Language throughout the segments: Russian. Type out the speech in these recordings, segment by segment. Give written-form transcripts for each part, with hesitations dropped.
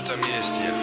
этом есть я.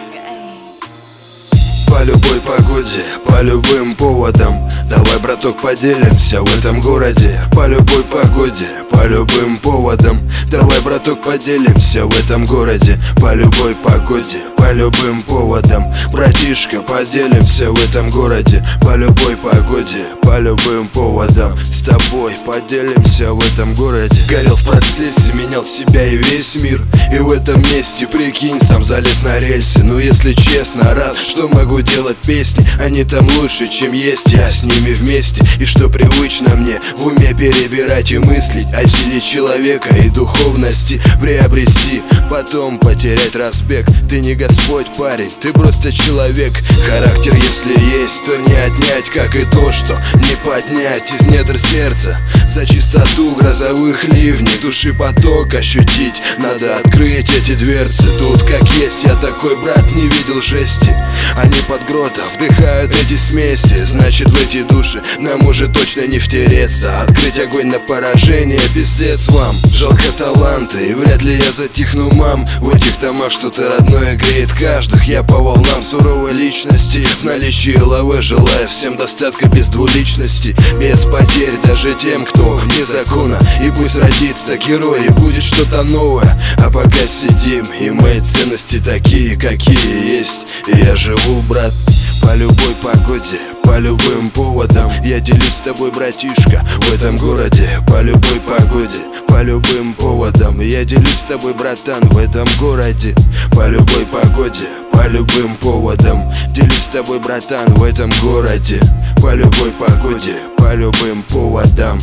По любой погоде, по любым поводам, давай, браток, поделимся в этом городе. По любой погоде, по любым поводам, давай, браток, поделимся в этом городе. По любой погоде, по любым поводам, братишка, поделимся в этом городе. По любой погоде, по любым поводам, с тобой поделимся в этом городе. Горел в процессе, менял себя и весь мир, и в этом месте, прикинь, сам залез на рельсы. Ну, если честно, рад, что могу делать песни, они там лучше, чем есть, я с ними вместе. И что привычно мне в уме перебирать и мыслить о силе человека и духовности приобрести, потом потерять респект. Ты не Господь, парень, ты просто человек. Характер, если есть, то не отнять, как и то, что не поднять из недр сердца. За чистоту грозовых ливней души поток ощутить, надо открыть эти дверцы. Тут как есть, я такой, брат, не видел жести. Они под грота вдыхают эти смеси, значит, в эти души нам уже точно не втереться. Открыть огонь на поражение, пиздец вам. Жалко таланты, и вряд ли я затихну, мам. В этих домах что-то родное греет каждых. Я по волнам суровой личности, в наличии лавы, желая всем достатка без двуличности, без потерь даже тем, кто вне закона. И пусть родится герой, и будет что-то новое. А пока сидим, и мои ценности такие, какие есть. И я живу, брат, по любой погоде, по любым поводам. Я делюсь с тобой, братишка, в этом городе. По любой погоде, по любым поводам. Я делюсь с тобой, братан, в этом городе. По любой погоде, по любым поводам. Делюсь с тобой, братан, в этом городе. По любой погоде, по любым поводам.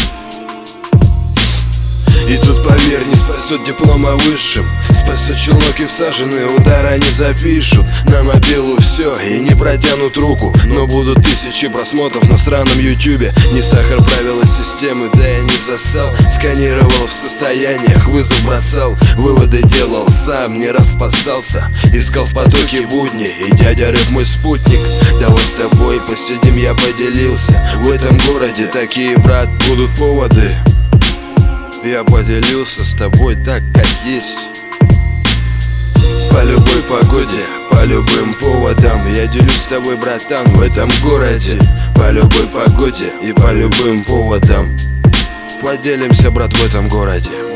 И тут, поверь, не спасет диплом о высшем, спасет челнок, и всаженные удары они запишут на мобилу все и не протянут руку. Но будут тысячи просмотров на сраном ютубе. Не сахар, правила системы, да я не засал. Сканировал в состояниях, вызов бросал, выводы делал сам, не распасался. Искал в потоке будни, и дядя Рэп мой спутник. Давай с тобой посидим, я поделился. В этом городе такие, брат, будут поводы. Я поделился с тобой так, как есть. По любой погоде, по любым поводам. Я делюсь с тобой, братан, в этом городе. По любой погоде и по любым поводам. Поделимся, брат, в этом городе.